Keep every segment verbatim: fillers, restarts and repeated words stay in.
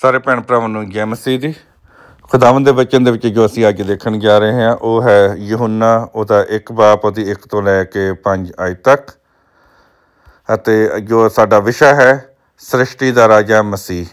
ਸਾਰੇ ਭੈਣ ਭਰਾਵਾਂ ਨੂੰ ਜੈ ਮਸੀਹ ਦੀ। ਖੁਦਾਵੰਦ ਦੇ ਬਚਨ ਦੇ ਵਿੱਚ ਜੋ ਅਸੀਂ ਅੱਜ ਦੇਖਣ ਜਾ ਰਹੇ ਹਾਂ ਉਹ ਹੈ ਯਹੂਨਾ ਉਹਦਾ ਇੱਕ ਬਾਪ ਉਹਦੀ ਇੱਕ ਤੋਂ ਲੈ ਕੇ ਪੰਜ ਅੱਜ ਤੱਕ, ਅਤੇ ਜੋ ਸਾਡਾ ਵਿਸ਼ਾ ਹੈ ਸ੍ਰਿਸ਼ਟੀ ਦਾ ਰਾਜਾ ਮਸੀਹ।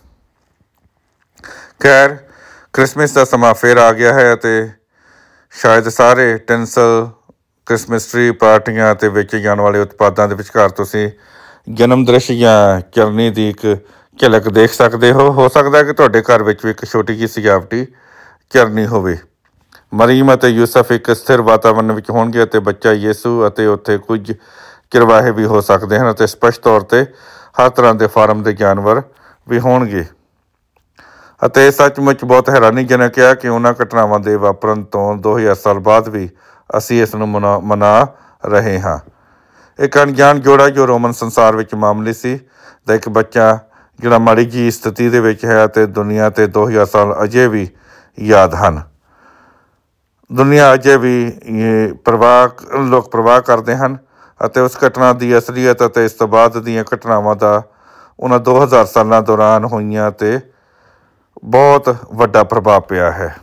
ਖੈਰ, ਕ੍ਰਿਸਮਿਸ ਦਾ ਸਮਾਂ ਫਿਰ ਆ ਗਿਆ ਹੈ ਅਤੇ ਸ਼ਾਇਦ ਸਾਰੇ ਟਿੰਸਲ, ਕ੍ਰਿਸਮਿਸ ਟਰੀ ਪਾਰਟੀਆਂ ਅਤੇ ਵੇਚੇ ਜਾਣ ਵਾਲੇ ਉਤਪਾਦਾਂ ਦੇ ਵਿਚਕਾਰ ਤੁਸੀਂ ਜਨਮ ਦ੍ਰਿਸ਼ ਜਾਂ ਚਰਨੀ ਦੀ ਇੱਕ ਝਲਕ ਦੇਖ ਸਕਦੇ ਹੋ। ਹੋ ਸਕਦਾ ਕਿ ਤੁਹਾਡੇ ਘਰ ਵਿੱਚ ਵੀ ਇੱਕ ਛੋਟੀ ਜਿਹੀ ਸਜਾਵਟੀ ਚਰਨੀ ਹੋਵੇ। ਮਰੀਮ ਅਤੇ ਯੂਸਫ ਇੱਕ ਸਥਿਰ ਵਾਤਾਵਰਨ ਵਿੱਚ ਹੋਣਗੇ ਅਤੇ ਬੱਚਾ ਯੇਸੂ, ਅਤੇ ਉੱਥੇ ਕੁਝ ਚਰਵਾਹੇ ਵੀ ਹੋ ਸਕਦੇ ਹਨ ਅਤੇ ਸਪਸ਼ਟ ਤੌਰ 'ਤੇ ਹਰ ਤਰ੍ਹਾਂ ਦੇ ਫਾਰਮ ਦੇ ਜਾਨਵਰ ਵੀ ਹੋਣਗੇ। ਅਤੇ ਸੱਚਮੁੱਚ ਬਹੁਤ ਹੈਰਾਨੀਜਨਕ ਹੈ ਕਿ ਉਹਨਾਂ ਘਟਨਾਵਾਂ ਦੇ ਵਾਪਰਨ ਤੋਂ ਦੋ ਹਜ਼ਾਰ ਸਾਲ ਬਾਅਦ ਵੀ ਅਸੀਂ ਇਸ ਨੂੰ ਮਨਾ ਮਨਾ ਰਹੇ ਹਾਂ। ਇੱਕ ਅਣਜਾਣ ਜੋੜਾ ਜੋ ਰੋਮਨ ਸੰਸਾਰ ਵਿੱਚ ਮਾਮੂਲੀ ਸੀ ਦਾ ਇੱਕ ਬੱਚਾ ਜਿਹੜਾ ਮਾੜੀ ਜਿਹੀ ਸਥਿਤੀ ਦੇ ਵਿੱਚ ਹੈ ਅਤੇ ਦੁਨੀਆ 'ਤੇ ਦੋ ਹਜ਼ਾਰ ਸਾਲ ਅਜੇ ਵੀ ਯਾਦ ਹਨ। ਦੁਨੀਆ ਅਜੇ ਵੀ ਪ੍ਰਵਾਹ ਲੋਕ ਪ੍ਰਵਾਹ ਕਰਦੇ ਹਨ ਅਤੇ ਉਸ ਘਟਨਾ ਦੀ ਅਸਲੀਅਤ ਅਤੇ ਇਸ ਤੋਂ ਬਾਅਦ ਦੀਆਂ ਘਟਨਾਵਾਂ ਦਾ ਉਹਨਾਂ ਦੋ ਹਜ਼ਾਰ ਸਾਲਾਂ ਦੌਰਾਨ ਹੋਈਆਂ 'ਤੇ ਬਹੁਤ ਵੱਡਾ ਪ੍ਰਭਾਵ ਪਿਆ ਹੈ।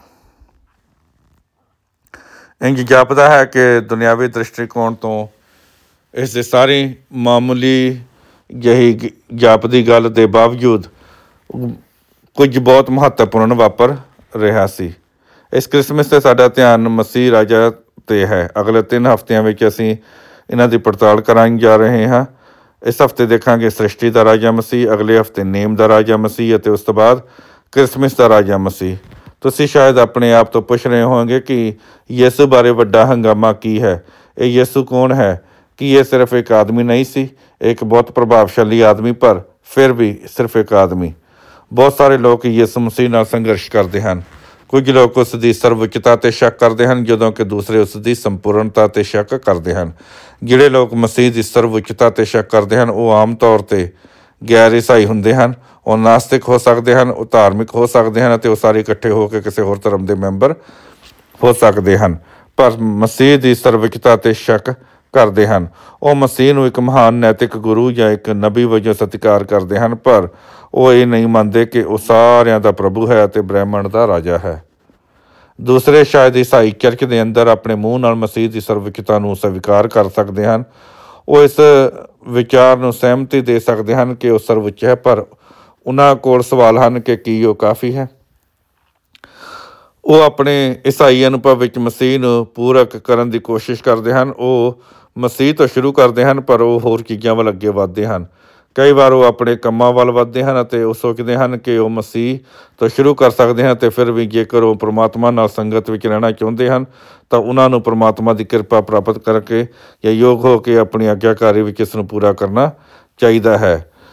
ਇੰਝ ਜਾਪਦਾ ਹੈ ਕਿ ਦੁਨਿਆਵੀ ਦ੍ਰਿਸ਼ਟੀਕੋਣ ਤੋਂ ਇਸ ਦੇ ਸਾਰੀ ਮਾਮੂਲੀ ਜਿਹੀ ਜਾਪਦੀ ਗੱਲ ਦੇ ਬਾਵਜੂਦ ਕੁਝ ਬਹੁਤ ਮਹੱਤਵਪੂਰਨ ਵਾਪਰ ਰਿਹਾ ਸੀ। ਇਸ ਕ੍ਰਿਸਮਿਸ 'ਤੇ ਸਾਡਾ ਧਿਆਨ ਮਸੀਹ ਰਾਜਾ 'ਤੇ ਹੈ। ਅਗਲੇ ਤਿੰਨ ਹਫ਼ਤਿਆਂ ਵਿੱਚ ਅਸੀਂ ਇਹਨਾਂ ਦੀ ਪੜਤਾਲ ਕਰਨ ਜਾ ਰਹੇ ਹਾਂ। ਇਸ ਹਫ਼ਤੇ ਦੇਖਾਂਗੇ ਸ੍ਰਿਸ਼ਟੀ ਦਾ ਰਾਜਾ ਮਸੀਹ, ਅਗਲੇ ਹਫ਼ਤੇ ਨੇਮ ਦਾ ਰਾਜਾ ਮਸੀਹ ਅਤੇ ਉਸ ਤੋਂ ਬਾਅਦ ਕ੍ਰਿਸਮਿਸ ਦਾ ਰਾਜਾ ਮਸੀਹ। ਤੁਸੀਂ ਸ਼ਾਇਦ ਆਪਣੇ ਆਪ ਤੋਂ ਪੁੱਛ ਰਹੇ ਹੋਵੋਗੇ ਕਿ ਯਿਸੂ ਬਾਰੇ ਵੱਡਾ ਹੰਗਾਮਾ ਕੀ ਹੈ? ਇਹ ਯਿਸੂ ਕੌਣ ਹੈ? ਕੀ ਇਹ ਸਿਰਫ ਇੱਕ ਆਦਮੀ ਨਹੀਂ ਸੀ? ਇੱਕ ਬਹੁਤ ਪ੍ਰਭਾਵਸ਼ਾਲੀ ਆਦਮੀ, ਪਰ ਫਿਰ ਵੀ ਸਿਰਫ ਇੱਕ ਆਦਮੀ। ਬਹੁਤ ਸਾਰੇ ਲੋਕ ਯਿਸੂ ਮਸੀਹ ਨਾਲ ਸੰਘਰਸ਼ ਕਰਦੇ ਹਨ। ਕੁਝ ਲੋਕ ਉਸ ਦੀ ਸਰਵਉੱਚਤਾ 'ਤੇ ਸ਼ੱਕ ਕਰਦੇ ਹਨ, ਜਦੋਂ ਕਿ ਦੂਸਰੇ ਉਸ ਦੀ ਸੰਪੂਰਨਤਾ 'ਤੇ ਸ਼ੱਕ ਕਰਦੇ ਹਨ। ਜਿਹੜੇ ਲੋਕ ਮਸੀਹ ਦੀ ਸਰਵਉੱਚਤਾ 'ਤੇ ਸ਼ੱਕ ਕਰਦੇ ਹਨ ਉਹ ਆਮ ਤੌਰ 'ਤੇ ਗੈਰ ਈਸਾਈ ਹੁੰਦੇ ਹਨ। ਉਹ ਨਾਸਤਿਕ ਹੋ ਸਕਦੇ ਹਨ, ਉਹ ਧਾਰਮਿਕ ਹੋ ਸਕਦੇ ਹਨ ਅਤੇ ਉਹ ਸਾਰੇ ਇਕੱਠੇ ਹੋ ਕੇ ਕਿਸੇ ਹੋਰ ਧਰਮ ਦੇ ਮੈਂਬਰ ਹੋ ਸਕਦੇ ਹਨ। ਪਰ ਮਸੀਹ ਦੀ ਸਰਵਉੱਚਤਾ 'ਤੇ ਸ਼ੱਕ ਕਰਦੇ ਹਨ। ਉਹ ਮਸੀਹ ਨੂੰ ਇੱਕ ਮਹਾਨ ਨੈਤਿਕ ਗੁਰੂ ਜਾਂ ਇੱਕ ਨਬੀ ਵਜੋਂ ਸਤਿਕਾਰ ਕਰਦੇ ਹਨ, ਪਰ ਉਹ ਇਹ ਨਹੀਂ ਮੰਨਦੇ ਕਿ ਉਹ ਸਾਰਿਆਂ ਦਾ ਪ੍ਰਭੂ ਹੈ ਅਤੇ ਬ੍ਰਹਿਮੰਡ ਦਾ ਰਾਜਾ ਹੈ। ਦੂਸਰੇ ਸ਼ਾਇਦ ਈਸਾਈ ਚਰਚ ਦੇ ਅੰਦਰ ਆਪਣੇ ਮੂੰਹ ਨਾਲ ਮਸੀਹ ਦੀ ਸਰਵਉੱਚਤਾ ਨੂੰ ਸਵੀਕਾਰ ਕਰ ਸਕਦੇ ਹਨ। ਉਹ ਇਸ ਵਿਚਾਰ ਨੂੰ ਸਹਿਮਤੀ ਦੇ ਸਕਦੇ ਹਨ ਕਿ ਉਹ ਸਰਵਉੱਚ ਹੈ, ਪਰ ਉਹਨਾਂ ਕੋਲ ਸਵਾਲ ਹਨ ਕਿ ਕੀ ਉਹ ਕਾਫੀ ਹੈ। ਉਹ ਆਪਣੇ ਈਸਾਈ ਅਨੁਭਵ ਵਿੱਚ ਮਸੀਹ ਨੂੰ ਪੂਰਕ ਕਰਨ ਦੀ ਕੋਸ਼ਿਸ਼ ਕਰਦੇ ਹਨ। ਉਹ ਮਸੀਹ ਤੋਂ ਸ਼ੁਰੂ ਕਰਦੇ ਹਨ, ਪਰ ਉਹ ਹੋਰ ਚੀਜ਼ਾਂ ਵੱਲ ਅੱਗੇ ਵੱਧਦੇ ਹਨ। ਕਈ ਵਾਰ ਉਹ ਆਪਣੇ ਕੰਮਾਂ ਵੱਲ ਵੱਧਦੇ ਹਨ ਅਤੇ ਉਹ ਸੋਚਦੇ ਹਨ ਕਿ ਉਹ ਮਸੀਹ ਤੋਂ ਸ਼ੁਰੂ ਕਰ ਸਕਦੇ ਹਨ, ਅਤੇ ਫਿਰ ਵੀ ਜੇਕਰ ਉਹ ਪਰਮਾਤਮਾ ਨਾਲ ਸੰਗਤ ਵਿੱਚ ਰਹਿਣਾ ਚਾਹੁੰਦੇ ਹਨ ਤਾਂ ਉਹਨਾਂ ਨੂੰ ਪਰਮਾਤਮਾ ਦੀ ਕਿਰਪਾ ਪ੍ਰਾਪਤ ਕਰਕੇ ਜਾਂ ਯੋਗ ਹੋ ਕੇ ਆਪਣੀ ਆਗਿਆਕਾਰੀ ਵਿੱਚ ਇਸ ਨੂੰ ਪੂਰਾ ਕਰਨਾ ਚਾਹੀਦਾ ਹੈ।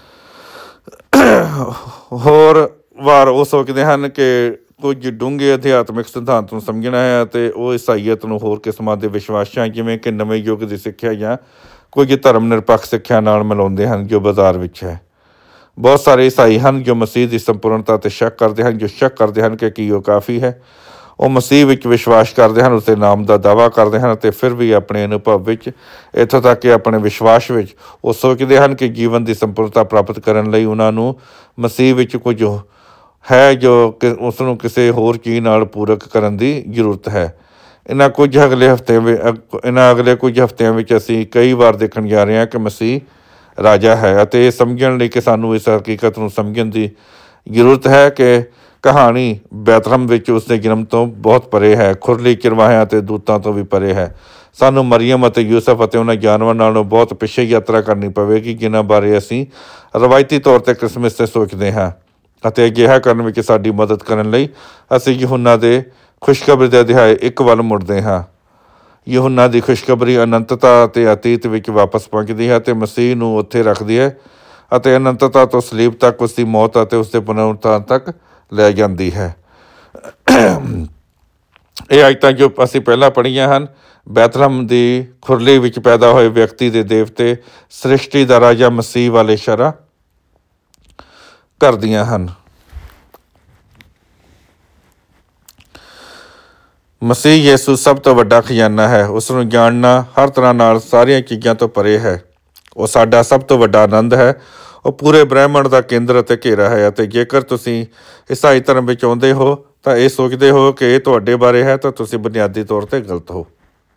ਹੋਰ ਵਾਰ ਉਹ ਸੋਚਦੇ ਹਨ ਕਿ ਕੁਝ ਡੂੰਘੇ ਅਧਿਆਤਮਿਕ ਸਿਧਾਂਤ ਨੂੰ ਸਮਝਣਾ ਹੈ ਅਤੇ ਉਹ ਈਸਾਈਅਤ ਨੂੰ ਹੋਰ ਕਿਸਮਾਂ ਦੇ ਵਿਸ਼ਵਾਸਾਂ ਜਿਵੇਂ ਕਿ ਨਵੇਂ ਯੁੱਗ ਦੀ ਸਿੱਖਿਆ ਜਾਂ ਕੁਝ ਧਰਮ ਨਿਰਪੱਖ ਸਿੱਖਿਆ ਨਾਲ ਮਿਲਾਉਂਦੇ ਹਨ ਜੋ ਬਾਜ਼ਾਰ ਵਿੱਚ ਹੈ। ਬਹੁਤ ਸਾਰੇ ਈਸਾਈ ਹਨ ਜੋ ਮਸੀਹ ਦੀ ਸੰਪੂਰਨਤਾ 'ਤੇ ਸ਼ੱਕ ਕਰਦੇ ਹਨ, ਜੋ ਸ਼ੱਕ ਕਰਦੇ ਹਨ ਕਿ ਕੀ ਉਹ ਕਾਫੀ ਹੈ। ਉਹ ਮਸੀਹ ਵਿੱਚ ਵਿਸ਼ਵਾਸ ਕਰਦੇ ਹਨ, ਉਸਦੇ ਨਾਮ ਦਾ ਦਾਅਵਾ ਕਰਦੇ ਹਨ ਅਤੇ ਫਿਰ ਵੀ ਆਪਣੇ ਅਨੁਭਵ ਵਿੱਚ, ਇੱਥੋਂ ਤੱਕ ਕਿ ਆਪਣੇ ਵਿਸ਼ਵਾਸ ਵਿੱਚ, ਉਹ ਸੋਚਦੇ ਹਨ ਕਿ ਜੀਵਨ ਦੀ ਸੰਪੂਰਨਤਾ ਪ੍ਰਾਪਤ ਕਰਨ ਲਈ ਉਹਨਾਂ ਨੂੰ ਮਸੀਹ ਵਿੱਚ ਕੁਝ ਹੈ ਜੋ ਕਿ ਉਸ ਨੂੰ ਕਿਸੇ ਹੋਰ ਚੀਜ਼ ਨਾਲ ਪੂਰਕ ਕਰਨ ਦੀ ਜ਼ਰੂਰਤ ਹੈ। ਇਹਨਾਂ ਕੁਝ ਅਗਲੇ ਹਫ਼ਤਿਆਂ ਵਿੱਚ ਇਹਨਾਂ ਅਗਲੇ ਕੁਝ ਹਫ਼ਤਿਆਂ ਵਿੱਚ ਅਸੀਂ ਕਈ ਵਾਰ ਦੇਖਣ ਜਾ ਰਹੇ ਹਾਂ ਕਿ ਮਸੀਹ ਰਾਜਾ ਹੈ, ਅਤੇ ਇਹ ਸਮਝਣ ਲਈ ਕਿ ਸਾਨੂੰ ਇਸ ਹਕੀਕਤ ਨੂੰ ਸਮਝਣ ਦੀ ਜ਼ਰੂਰਤ ਹੈ ਕਿ ਕਹਾਣੀ ਬੈਤਲਹਮ ਵਿੱਚ ਉਸਦੇ ਜਨਮ ਤੋਂ ਬਹੁਤ ਪਰੇ ਹੈ, ਖੁਰਲੀ ਚਰਵਾਹਿਆਂ ਅਤੇ ਦੂਤਾਂ ਤੋਂ ਵੀ ਪਰੇ ਹੈ। ਸਾਨੂੰ ਮਰੀਅਮ ਅਤੇ ਯੂਸਫ ਅਤੇ ਉਹਨਾਂ ਜਾਨਵਰਾਂ ਨਾਲੋਂ ਬਹੁਤ ਪਿੱਛੇ ਯਾਤਰਾ ਕਰਨੀ ਪਵੇਗੀ ਜਿਨ੍ਹਾਂ ਬਾਰੇ ਅਸੀਂ ਰਵਾਇਤੀ ਤੌਰ 'ਤੇ ਕ੍ਰਿਸਮਿਸ 'ਤੇ ਸੋਚਦੇ ਹਾਂ, ਅਤੇ ਅਜਿਹਾ ਕਰਨ ਵਿੱਚ ਸਾਡੀ ਮਦਦ ਕਰਨ ਲਈ ਅਸੀਂ ਯਹੂਨਾ ਦੇ ਖੁਸ਼ਖਬਰੀ ਦੇ ਅਧਿਆਏ ਇੱਕ ਵੱਲ ਮੁੜਦੇ ਹਾਂ। ਯਹੂਨਾ ਦੀ ਖੁਸ਼ਖਬਰੀ ਅਨੰਤਤਾ ਅਤੇ ਅਤੀਤ ਵਿੱਚ ਵਾਪਸ ਪਹੁੰਚਦੀ ਹੈ ਅਤੇ ਮਸੀਹ ਨੂੰ ਉੱਥੇ ਰੱਖਦੀ ਹੈ ਅਤੇ ਅਨੰਤਤਾ ਤੋਂ ਸਲੀਬ ਤੱਕ, ਉਸ ਦੀ ਮੌਤ ਅਤੇ ਉਸ ਦੇ ਪੁਨਰ ਉਥਾਨ ਤੱਕ ਲੈ ਜਾਂਦੀ ਹੈ। ਇਹ ਆਇਤਾਂ ਜੋ ਅਸੀਂ ਪਹਿਲਾਂ ਪੜ੍ਹੀਆਂ ਹਨ ਬੈਤਲਹਮ ਦੀ ਖੁਰਲੀ ਵਿੱਚ ਪੈਦਾ ਹੋਏ ਵਿਅਕਤੀ ਦੇ ਦੇਵਤੇ ਸ੍ਰਿਸ਼ਟੀ ਦਾ ਰਾਜਾ ਮਸੀਹ ਵੱਲ ਇਸ਼ਾਰਾ ਕਰਦੀਆਂ ਹਨ। ਮਸੀਹ ਯਿਸੂ ਸਭ ਤੋਂ ਵੱਡਾ ਖਜ਼ਾਨਾ ਹੈ। ਉਸ ਨੂੰ ਜਾਣਨਾ ਹਰ ਤਰ੍ਹਾਂ ਨਾਲ ਸਾਰੀਆਂ ਚੀਜ਼ਾਂ ਤੋਂ ਪਰੇ ਹੈ। ਉਹ ਸਾਡਾ ਸਭ ਤੋਂ ਵੱਡਾ ਆਨੰਦ ਹੈ। ਉਹ ਪੂਰੇ ਬ੍ਰਹਿਮੰਡ ਦਾ ਕੇਂਦਰ ਅਤੇ ਘੇਰਾ ਹੈ। ਅਤੇ ਜੇਕਰ ਤੁਸੀਂ ਈਸਾਈ ਧਰਮ ਵਿੱਚ ਆਉਂਦੇ ਹੋ ਤਾਂ ਇਹ ਸੋਚਦੇ ਹੋ ਕਿ ਇਹ ਤੁਹਾਡੇ ਬਾਰੇ ਹੈ, ਤਾਂ ਤੁਸੀਂ ਬੁਨਿਆਦੀ ਤੌਰ 'ਤੇ ਗਲਤ ਹੋ।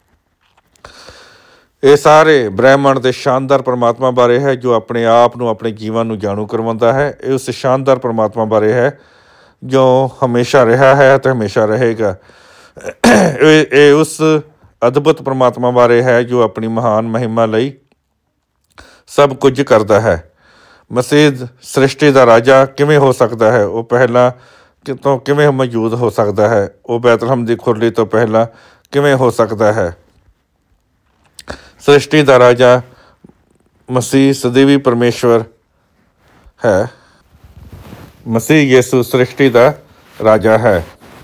ਇਹ ਸਾਰੇ ਬ੍ਰਹਿਮੰਡ ਦੇ ਸ਼ਾਨਦਾਰ ਪਰਮਾਤਮਾ ਬਾਰੇ ਹੈ, ਜੋ ਆਪਣੇ ਆਪ ਨੂੰ, ਆਪਣੇ ਜੀਵਨ ਨੂੰ ਜਾਣੂ ਕਰਵਾਉਂਦਾ ਹੈ। ਇਹ ਉਸ ਸ਼ਾਨਦਾਰ ਪਰਮਾਤਮਾ ਬਾਰੇ ਹੈ ਜੋ ਹਮੇਸ਼ਾ ਰਿਹਾ ਹੈ ਅਤੇ ਹਮੇਸ਼ਾ ਰਹੇਗਾ। ਇਹ ਇਹ ਉਸ ਅਦਭੁਤ ਪਰਮਾਤਮਾ ਬਾਰੇ ਹੈ ਜੋ ਆਪਣੀ ਮਹਾਨ ਮਹਿਮਾ ਲਈ ਸਭ ਕੁਝ ਕਰਦਾ ਹੈ। ਮਸੀਹ ਸ੍ਰਿਸ਼ਟੀ ਦਾ ਰਾਜਾ ਕਿਵੇਂ ਹੋ ਸਕਦਾ ਹੈ? ਉਹ ਪਹਿਲਾਂ ਕਿਤੋਂ ਕਿਵੇਂ ਮੌਜੂਦ ਹੋ ਸਕਦਾ ਹੈ? ਉਹ ਬੈਤਲਹਮ ਦੀ ਖੁਰਲੀ ਤੋਂ ਪਹਿਲਾਂ ਕਿਵੇਂ ਹੋ ਸਕਦਾ ਹੈ? ਸ੍ਰਿਸ਼ਟੀ ਦਾ ਰਾਜਾ ਮਸੀਹ ਸਦੀਵੀ ਪਰਮੇਸ਼ਵਰ ਹੈ। ਮਸੀਹ ਯਿਸੂ ਸ੍ਰਿਸ਼ਟੀ ਦਾ ਰਾਜਾ ਹੈ।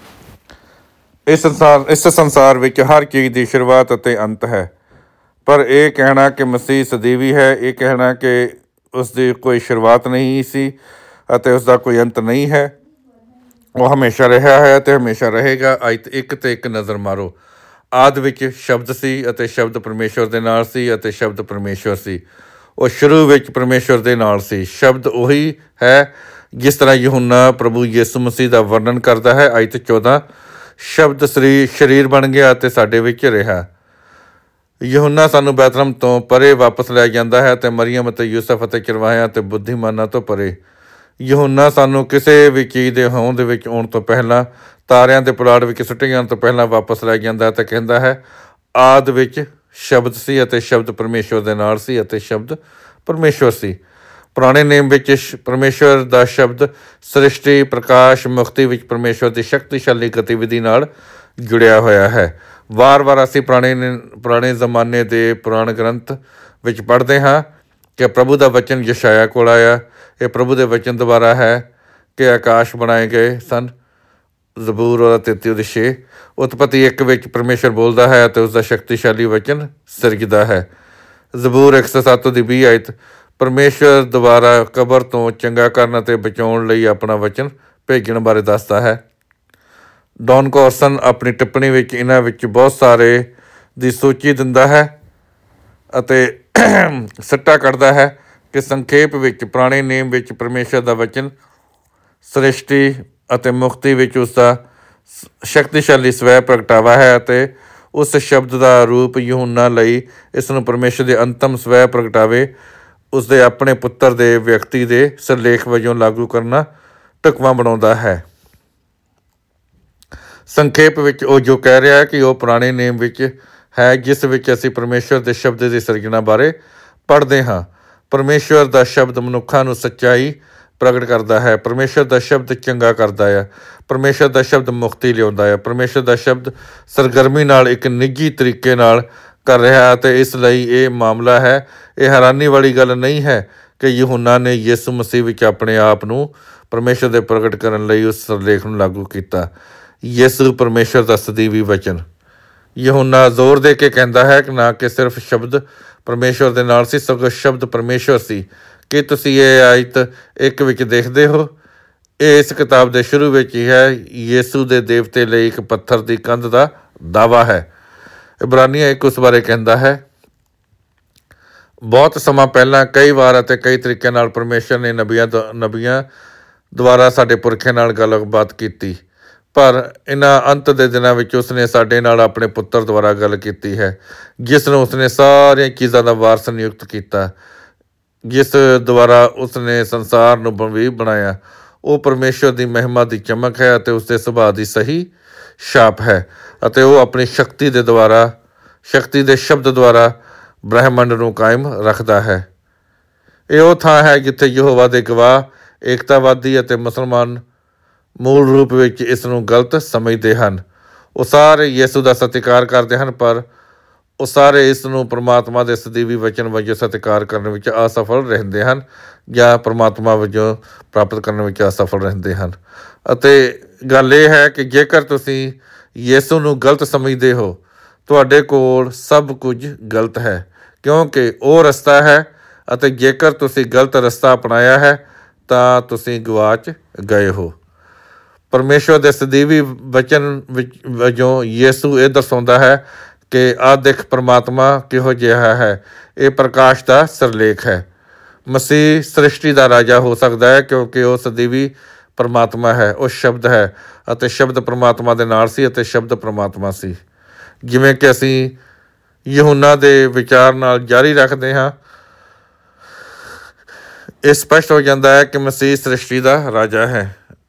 ਇਸ ਸੰਸਾਰ ਇਸ ਸੰਸਾਰ ਵਿੱਚ ਹਰ ਚੀਜ਼ ਦੀ ਸ਼ੁਰੂਆਤ ਅਤੇ ਅੰਤ ਹੈ, ਪਰ ਇਹ ਕਹਿਣਾ ਕਿ ਮਸੀਹ ਸਦੀਵੀ ਹੈ, ਇਹ ਕਹਿਣਾ ਕਿ ਉਸ ਦੀ ਕੋਈ ਸ਼ੁਰੂਆਤ ਨਹੀਂ ਸੀ ਅਤੇ ਉਸ ਦਾ ਕੋਈ ਅੰਤ ਨਹੀਂ ਹੈ। ਉਹ ਹਮੇਸ਼ਾ ਰਿਹਾ ਹੈ ਅਤੇ ਹਮੇਸ਼ਾ ਰਹੇਗਾ। ਅੱਜ ਇੱਕ 'ਤੇ ਇੱਕ ਨਜ਼ਰ ਮਾਰੋ। ਆਦਿ ਵਿੱਚ ਸ਼ਬਦ ਸੀ ਅਤੇ ਸ਼ਬਦ ਪਰਮੇਸ਼ਵਰ ਦੇ ਨਾਲ ਸੀ ਅਤੇ ਸ਼ਬਦ ਪਰਮੇਸ਼ਵਰ ਸੀ। ਉਹ ਸ਼ੁਰੂ ਵਿੱਚ ਪਰਮੇਸ਼ਵਰ ਦੇ ਨਾਲ ਸੀ। ਸ਼ਬਦ ਉਹੀ ਹੈ ਜਿਸ ਤਰ੍ਹਾਂ ਯਹੂਨਾ ਪ੍ਰਭੂ ਯਿਸੂ ਮਸੀਹ ਦਾ ਵਰਣਨ ਕਰਦਾ ਹੈ। ਆਇਤ ਚੌਦਾਂ, ਸ਼ਬਦ ਸਰੀ ਸਰੀਰ ਬਣ ਗਿਆ ਅਤੇ ਸਾਡੇ ਵਿੱਚ ਰਿਹਾ। ਯਹੂਨਾ ਸਾਨੂੰ ਬੈਤਲਹਮ ਤੋਂ ਪਰੇ ਵਾਪਸ ਲੈ ਜਾਂਦਾ ਹੈ ਅਤੇ ਮਰੀਅਮ ਅਤੇ ਯੂਸਫ ਅਤੇ ਚਰਵਾਹਿਆਂ ਅਤੇ ਬੁੱਧੀਮਾਨਾਂ ਤੋਂ ਪਰੇ। ਯਹੂਨਾ ਸਾਨੂੰ ਕਿਸੇ ਵੀ ਚੀਜ਼ ਦੇ ਹੋਂਦ ਵਿੱਚ ਆਉਣ ਤੋਂ ਪਹਿਲਾਂ, ਤਾਰਿਆਂ ਦੇ ਪੁਲਾੜ ਵਿੱਚ ਸੁੱਟੇ ਜਾਣ ਤੋਂ ਪਹਿਲਾਂ ਵਾਪਸ ਲੈ ਜਾਂਦਾ ਅਤੇ ਕਹਿੰਦਾ ਹੈ, ਆਦਿ ਵਿੱਚ ਸ਼ਬਦ ਸੀ ਅਤੇ ਸ਼ਬਦ ਪਰਮੇਸ਼ਵਰ ਦੇ ਨਾਲ ਸੀ ਅਤੇ ਸ਼ਬਦ ਪਰਮੇਸ਼ਵਰ ਸੀ। ਪੁਰਾਣੇ ਨੇਮ ਵਿੱਚ ਪਰਮੇਸ਼ਵਰ ਦਾ ਸ਼ਬਦ ਸ੍ਰਿਸ਼ਟੀ, ਪ੍ਰਕਾਸ਼, ਮੁਕਤੀ ਵਿੱਚ ਪਰਮੇਸ਼ਵਰ ਦੀ ਸ਼ਕਤੀਸ਼ਾਲੀ ਗਤੀਵਿਧੀ ਨਾਲ ਜੁੜਿਆ ਹੋਇਆ ਹੈ। ਵਾਰ-ਵਾਰ ਅਸੀਂ ਪੁਰਾਣੇ ਪੁਰਾਣੇ ਜ਼ਮਾਨੇ ਦੇ ਪੁਰਾਣ ਗ੍ਰੰਥ ਵਿੱਚ ਪੜ੍ਹਦੇ ਹਾਂ ਕਿ ਪ੍ਰਭੂ ਦਾ ਵਚਨ ਯਸ਼ਾਇਆ ਕੋਲ ਆਇਆ। ਇਹ ਪ੍ਰਭੂ ਦੇ ਵਚਨ ਦੁਆਰਾ ਹੈ ਕਿ ਆਕਾਸ਼ ਬਣਾਏ ਗਏ ਸਨ। ਜ਼ਬੂਰ ਉਹਦਾ ਤੇਤੀ ਉਹਦੇ ਛੇ। ਉਤਪਤੀ ਇੱਕ ਵਿੱਚ ਪਰਮੇਸ਼ਵਰ ਬੋਲਦਾ ਹੈ ਅਤੇ ਉਸਦਾ ਸ਼ਕਤੀਸ਼ਾਲੀ ਵਚਨ ਸਿਰਜਦਾ ਹੈ। ਜ਼ਬੂਰ ਇੱਕ ਸੌ ਸੱਤ ਦੀ ਵੀਹ ਆਇਤ, ਪਰਮੇਸ਼ਵਰ ਦੁਬਾਰਾ ਕਬਰ ਤੋਂ ਚੰਗਾ ਕਰਨ ਅਤੇ ਬਚਾਉਣ ਲਈ ਆਪਣਾ ਵਚਨ ਭੇਜਣ ਬਾਰੇ ਦੱਸਦਾ ਹੈ। ਡੌਨ ਕੌਰਸਨ ਆਪਣੀ ਟਿੱਪਣੀ ਵਿੱਚ ਇਹਨਾਂ ਵਿੱਚ ਬਹੁਤ ਸਾਰੇ ਦੀ ਸੂਚੀ ਦਿੰਦਾ ਹੈ ਅਤੇ ਸਿੱਟਾ ਕੱਢਦਾ ਹੈ ਕਿ ਸੰਖੇਪ ਵਿੱਚ ਪੁਰਾਣੇ ਨੇਮ ਵਿੱਚ ਪਰਮੇਸ਼ਵਰ ਦਾ ਵਚਨ ਸ੍ਰਿਸ਼ਟੀ ਅਤੇ ਮੁਕਤੀ ਵਿੱਚ ਉਸਦਾ ਸ਼ਕਤੀਸ਼ਾਲੀ ਸਵੈ ਪ੍ਰਗਟਾਵਾ ਹੈ ਅਤੇ ਉਸ ਸ਼ਬਦ ਦਾ ਰੂਪ ਯਹੂਨਾ ਲਈ ਇਸ ਨੂੰ ਪਰਮੇਸ਼ਵਰ ਦੇ ਅੰਤਮ ਸਵੈ ਪ੍ਰਗਟਾਵੇ, ਉਸਦੇ ਆਪਣੇ ਪੁੱਤਰ ਦੇ ਵਿਅਕਤੀ ਦੇ ਸਿਰਲੇਖ ਵਜੋਂ ਲਾਗੂ ਕਰਨਾ ਢੁਕਵਾਂ ਬਣਾਉਂਦਾ ਹੈ। ਸੰਖੇਪ ਵਿੱਚ ਉਹ ਜੋ ਕਹਿ ਰਿਹਾ ਹੈ ਕਿ ਉਹ ਪੁਰਾਣੇ ਨੇਮ ਵਿੱਚ ਹੈ ਜਿਸ ਵਿੱਚ ਅਸੀਂ ਪਰਮੇਸ਼ਵਰ ਦੇ ਸ਼ਬਦ ਦੀ ਸਿਰਜਣਾ ਬਾਰੇ ਪੜ੍ਹਦੇ ਹਾਂ। ਪਰਮੇਸ਼ਵਰ ਦਾ ਸ਼ਬਦ ਮਨੁੱਖਾਂ ਨੂੰ ਸੱਚਾਈ ਪ੍ਰਗਟ ਕਰਦਾ ਹੈ। ਪਰਮੇਸ਼ਵਰ ਦਾ ਸ਼ਬਦ ਚੰਗਾ ਕਰਦਾ ਹੈ। ਪਰਮੇਸ਼ਵਰ ਦਾ ਸ਼ਬਦ ਮੁਕਤੀ ਲਿਆਉਂਦਾ ਹੈ। ਪਰਮੇਸ਼ਵਰ ਦਾ ਸ਼ਬਦ ਸਰਗਰਮੀ ਨਾਲ ਇੱਕ ਨਿੱਜੀ ਤਰੀਕੇ ਨਾਲ ਕਰ ਰਿਹਾ ਅਤੇ ਇਸ ਲਈ ਇਹ ਮਾਮਲਾ ਹੈ। ਇਹ ਹੈਰਾਨੀ ਵਾਲੀ ਗੱਲ ਨਹੀਂ ਹੈ ਕਿ ਯਹੂਨਾ ਨੇ ਯਿਸੂ ਮਸੀਹ ਵਿੱਚ ਆਪਣੇ ਆਪ ਨੂੰ ਪਰਮੇਸ਼ਵਰ ਦੇ ਪ੍ਰਗਟ ਕਰਨ ਲਈ ਉਸ ਸਿਰਲੇਖ ਨੂੰ ਲਾਗੂ ਕੀਤਾ। ਯਿਸੂ ਪਰਮੇਸ਼ਵਰ ਦਾ ਸਦੀਵੀ ਵਚਨ। ਯਹੂਨਾ ਜ਼ੋਰ ਦੇ ਕੇ ਕਹਿੰਦਾ ਹੈ ਕਿ ਨਾ ਕਿ ਸਿਰਫ ਸ਼ਬਦ ਪਰਮੇਸ਼ਵਰ ਦੇ ਨਾਲ ਸੀ, ਸਗੋਂ ਸ਼ਬਦ ਪਰਮੇਸ਼ਵਰ ਸੀ। ਕੀ ਤੁਸੀਂ ਇਹ ਆਇਤ ਇੱਕ ਵਿੱਚ ਦੇਖਦੇ ਹੋ? ਇਹ ਇਸ ਕਿਤਾਬ ਦੇ ਸ਼ੁਰੂ ਵਿੱਚ ਹੀ ਹੈ। ਯਿਸੂ ਦੇ ਦੇਵਤੇ ਲਈ ਇੱਕ ਪੱਥਰ ਦੀ ਕੰਧ ਦਾ ਦਾਅਵਾ ਹੈ। ਇਬਰਾਨੀਆਂ ਇੱਕ ਉਸ ਬਾਰੇ ਕਹਿੰਦਾ ਹੈ, ਬਹੁਤ ਸਮਾਂ ਪਹਿਲਾਂ ਕਈ ਵਾਰ ਅਤੇ ਕਈ ਤਰੀਕਿਆਂ ਨਾਲ ਪਰਮੇਸ਼ਵਰ ਨੇ ਨਬੀਆਂ ਨਬੀਆਂ ਦੁਆਰਾ ਸਾਡੇ ਪੁਰਖਿਆਂ ਨਾਲ ਗੱਲਬਾਤ ਕੀਤੀ, ਪਰ ਇਹਨਾਂ ਅੰਤ ਦੇ ਦਿਨਾਂ ਵਿੱਚ ਉਸਨੇ ਸਾਡੇ ਨਾਲ ਆਪਣੇ ਪੁੱਤਰ ਦੁਆਰਾ ਗੱਲ ਕੀਤੀ ਹੈ, ਜਿਸ ਨੂੰ ਉਸਨੇ ਸਾਰੀਆਂ ਚੀਜ਼ਾਂ ਦਾ ਵਾਰਸ ਨਿਯੁਕਤ ਕੀਤਾ, ਜਿਸ ਦੁਆਰਾ ਉਸਨੇ ਸੰਸਾਰ ਨੂੰ ਵੀ ਬਣਾਇਆ। ਉਹ ਪਰਮੇਸ਼ਵਰ ਦੀ ਮਹਿਮਾ ਦੀ ਚਮਕ ਹੈ ਅਤੇ ਉਸਦੇ ਸੁਭਾਅ ਦੀ ਸਹੀ ਛਾਪ ਹੈ ਅਤੇ ਉਹ ਆਪਣੀ ਸ਼ਕਤੀ ਦੇ ਦੁਆਰਾ ਸ਼ਕਤੀ ਦੇ ਸ਼ਬਦ ਦੁਆਰਾ ਬ੍ਰਹਿਮੰਡ ਨੂੰ ਕਾਇਮ ਰੱਖਦਾ ਹੈ। ਇਹ ਉਹ ਥਾਂ ਹੈ ਜਿੱਥੇ ਯਹੋਵਾ ਦੇ ਗਵਾਹ, ਏਕਤਾਵਾਦੀ ਅਤੇ ਮੁਸਲਮਾਨ ਮੂਲ ਰੂਪ ਵਿੱਚ ਇਸ ਨੂੰ ਗਲਤ ਸਮਝਦੇ ਹਨ। ਉਹ ਸਾਰੇ ਯਿਸੂ ਦਾ ਸਤਿਕਾਰ ਕਰਦੇ ਹਨ, ਪਰ ਉਹ ਸਾਰੇ ਇਸ ਨੂੰ ਪਰਮਾਤਮਾ ਦੇ ਸਦੀਵੀ ਵਚਨ ਵਜੋਂ ਸਤਿਕਾਰ ਕਰਨ ਵਿੱਚ ਅਸਫਲ ਰਹਿੰਦੇ ਹਨ ਜਾਂ ਪਰਮਾਤਮਾ ਵਜੋਂ ਪ੍ਰਾਪਤ ਕਰਨ ਵਿੱਚ ਅਸਫਲ ਰਹਿੰਦੇ ਹਨ। ਅਤੇ ਗੱਲ ਇਹ ਹੈ ਕਿ ਜੇਕਰ ਤੁਸੀਂ ਯਿਸੂ ਨੂੰ ਗਲਤ ਸਮਝਦੇ ਹੋ, ਤੁਹਾਡੇ ਕੋਲ ਸਭ ਕੁਝ ਗਲਤ ਹੈ, ਕਿਉਂਕਿ ਉਹ ਰਸਤਾ ਹੈ ਅਤੇ ਜੇਕਰ ਤੁਸੀਂ ਗਲਤ ਰਸਤਾ ਅਪਣਾਇਆ ਹੈ ਤਾਂ ਤੁਸੀਂ ਗਵਾਚ ਗਏ ਹੋ। ਪਰਮੇਸ਼ਵਰ ਦੇ ਸਦੀਵੀ ਵਚਨ ਵਿੱਚ ਵਜੋਂ ਯਿਸੂ ਇਹ ਦਰਸਾਉਂਦਾ ਹੈ ਕਿ ਆਦਿਕ ਪਰਮਾਤਮਾ ਕਿਹੋ ਜਿਹਾ ਹੈ। ਇਹ ਪ੍ਰਕਾਸ਼ ਦਾ ਸਿਰਲੇਖ ਹੈ। ਮਸੀਹ ਸ੍ਰਿਸ਼ਟੀ ਦਾ ਰਾਜਾ ਹੋ ਸਕਦਾ ਹੈ ਕਿਉਂਕਿ ਉਹ ਸਦੀਵੀ ਪਰਮਾਤਮਾ ਹੈ। ਉਹ ਸ਼ਬਦ ਹੈ ਅਤੇ ਸ਼ਬਦ ਪਰਮਾਤਮਾ ਦੇ ਨਾਲ ਸੀ ਅਤੇ ਸ਼ਬਦ ਪਰਮਾਤਮਾ ਸੀ। ਜਿਵੇਂ ਕਿ ਅਸੀਂ ਯਹੂਨਾ ਦੇ ਵਿਚਾਰ ਨਾਲ ਜਾਰੀ ਰੱਖਦੇ ਹਾਂ, ਇਹ ਸਪਸ਼ਟ ਹੋ ਜਾਂਦਾ ਹੈ ਕਿ ਮਸੀਹ ਸ੍ਰਿਸ਼ਟੀ ਦਾ ਰਾਜਾ ਹੈ।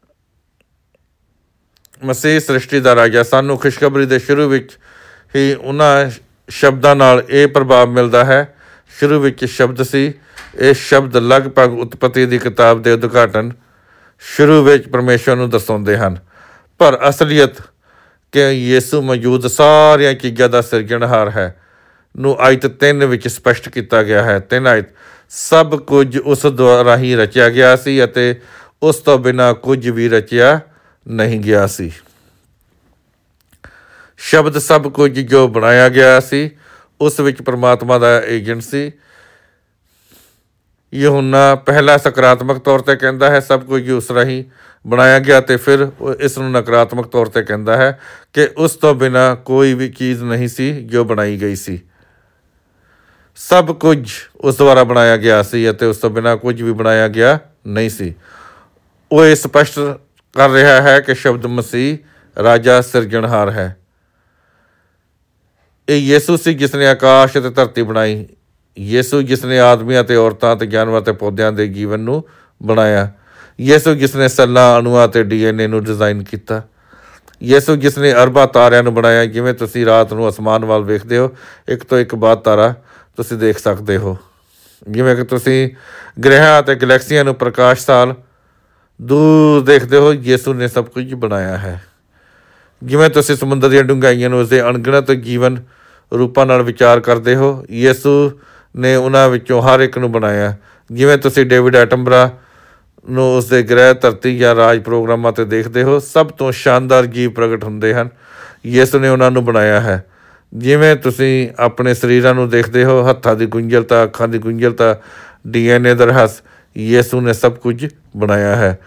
ਮਸੀਹ ਸ੍ਰਿਸ਼ਟੀ ਦਾ ਰਾਜਾ। ਸਾਨੂੰ ਖੁਸ਼ਖਬਰੀ ਦੇ ਸ਼ੁਰੂ ਵਿੱਚ ਹੀ ਉਹਨਾਂ ਸ਼ਬਦਾਂ ਨਾਲ ਇਹ ਪ੍ਰਭਾਵ ਮਿਲਦਾ ਹੈ। ਸ਼ੁਰੂ ਵਿੱਚ ਸ਼ਬਦ ਸੀ। ਇਹ ਸ਼ਬਦ ਲਗਭਗ ਉਤਪਤੀ ਦੀ ਕਿਤਾਬ ਦੇ ਉਦਘਾਟਨ ਸ਼ੁਰੂ ਵਿੱਚ ਪਰਮੇਸ਼ਵਰ ਨੂੰ ਦਰਸਾਉਂਦੇ ਹਨ। ਪਰ ਅਸਲੀਅਤ ਕਿ ਯਿਸੂ ਮੌਜੂਦ ਸਾਰੀਆਂ ਚੀਜ਼ਾਂ ਦਾ ਸਿਰਜਣਹਾਰ ਹੈ ਨੂੰ ਆਇਤ ਤਿੰਨ ਵਿੱਚ ਸਪਸ਼ਟ ਕੀਤਾ ਗਿਆ ਹੈ। ਤਿੰਨ ਆਇਤ ਸਭ ਕੁਝ ਉਸ ਦੁਆਰਾ ਹੀ ਰਚਿਆ ਗਿਆ ਸੀ ਅਤੇ ਉਸ ਤੋਂ ਬਿਨਾਂ ਕੁਝ ਵੀ ਰਚਿਆ ਨਹੀਂ ਗਿਆ ਸੀ। ਸ਼ਬਦ ਸਭ ਕੁਝ ਜੋ ਬਣਾਇਆ ਗਿਆ ਸੀ ਉਸ ਵਿੱਚ ਪਰਮਾਤਮਾ ਦਾ ਏਜੰਟ ਸੀ। ਯਹੂਨਾ ਪਹਿਲਾ ਸਕਾਰਾਤਮਕ ਤੌਰ 'ਤੇ ਕਹਿੰਦਾ ਹੈ ਸਭ ਕੁਝ ਉਸ ਰਾਹੀਂ ਬਣਾਇਆ ਗਿਆ, ਅਤੇ ਫਿਰ ਇਸ ਨੂੰ ਨਕਾਰਾਤਮਕ ਤੌਰ 'ਤੇ ਕਹਿੰਦਾ ਹੈ ਕਿ ਉਸ ਤੋਂ ਬਿਨਾਂ ਕੋਈ ਵੀ ਚੀਜ਼ ਨਹੀਂ ਸੀ ਜੋ ਬਣਾਈ ਗਈ ਸੀ। ਸਭ ਕੁਝ ਉਸ ਦੁਆਰਾ ਬਣਾਇਆ ਗਿਆ ਸੀ ਅਤੇ ਉਸ ਤੋਂ ਬਿਨਾਂ ਕੁਝ ਵੀ ਬਣਾਇਆ ਗਿਆ ਨਹੀਂ ਸੀ। ਉਹ ਇਹ ਸਪਸ਼ਟ ਕਰ ਰਿਹਾ ਹੈ ਕਿ ਸ਼ਬਦ ਮਸੀਹ ਰਾਜਾ ਸਿਰਜਣਹਾਰ ਹੈ। ਇਹ ਯਿਸੂ ਸੀ ਜਿਸ ਨੇ ਆਕਾਸ਼ ਅਤੇ ਧਰਤੀ ਬਣਾਈ। ਯਿਸੂ ਜਿਸ ਨੇ ਆਦਮੀਆਂ ਅਤੇ ਔਰਤਾਂ ਅਤੇ ਜਾਨਵਰਾਂ ਅਤੇ ਪੌਦਿਆਂ ਦੇ ਜੀਵਨ ਨੂੰ ਬਣਾਇਆ। ਯਿਸੂ ਜਿਸ ਨੇ ਸੈੱਲਾਂ, ਅਣੂਆਂ ਅਤੇ ਡੀ ਐਨ ਏ ਨੂੰ ਡਿਜ਼ਾਈਨ ਕੀਤਾ। ਯਿਸੂ ਜਿਸ ਨੇ ਅਰਬਾਂ ਤਾਰਿਆਂ ਨੂੰ ਬਣਾਇਆ। ਜਿਵੇਂ ਤੁਸੀਂ ਰਾਤ ਨੂੰ ਅਸਮਾਨ ਵੱਲ ਵੇਖਦੇ ਹੋ, ਇੱਕ ਤੋਂ ਇੱਕ ਬਾਅਦ ਤਾਰਾ ਤੁਸੀਂ ਦੇਖ ਸਕਦੇ ਹੋ। ਜਿਵੇਂ ਕਿ ਤੁਸੀਂ ਗ੍ਰਹਿਆਂ ਅਤੇ ਗਲੈਕਸੀਆਂ ਨੂੰ ਪ੍ਰਕਾਸ਼ ਸਾਲ ਦੂਰ ਦੇਖਦੇ ਹੋ, ਯਿਸੂ ਨੇ ਸਭ ਕੁਝ ਬਣਾਇਆ ਹੈ। ਜਿਵੇਂ ਤੁਸੀਂ ਸਮੁੰਦਰ ਦੀਆਂ ਡੂੰਘਾਈਆਂ ਨੂੰ ਉਸਦੇ ਅਣਗਿਣਤ ਜੀਵਨ ਰੂਪਾਂ ਨਾਲ ਵਿਚਾਰ ਕਰਦੇ ਹੋ, ਯਿਸੂ ਨੇ ਉਹਨਾਂ ਵਿੱਚੋਂ ਹਰ ਇੱਕ ਨੂੰ ਬਣਾਇਆ। ਜਿਵੇਂ ਤੁਸੀਂ ਡੇਵਿਡ ਐਟਨਬਰਾ ਨੂੰ ਉਸਦੇ ਗ੍ਰਹਿ, ਧਰਤੀ ਜਾਂ ਰਾਜ ਪ੍ਰੋਗਰਾਮਾਂ 'ਤੇ ਦੇਖਦੇ ਹੋ, ਸਭ ਤੋਂ ਸ਼ਾਨਦਾਰ ਜੀਵ ਪ੍ਰਗਟ ਹੁੰਦੇ ਹਨ, ਯਿਸੂ ਨੇ ਉਹਨਾਂ ਨੂੰ ਬਣਾਇਆ ਹੈ। ਜਿਵੇਂ ਤੁਸੀਂ ਆਪਣੇ ਸਰੀਰਾਂ ਨੂੰ ਦੇਖਦੇ ਹੋ, ਹੱਥਾਂ ਦੀ ਗੁੰਝਲਤਾ, ਅੱਖਾਂ ਦੀ ਗੁੰਝਲਤਾ, ਡੀ ਐਨ ਏ ਦਾ ਰਹੱਸ, ਯਿਸੂ ਨੇ ਸਭ ਕੁਝ ਬਣਾਇਆ ਹੈ।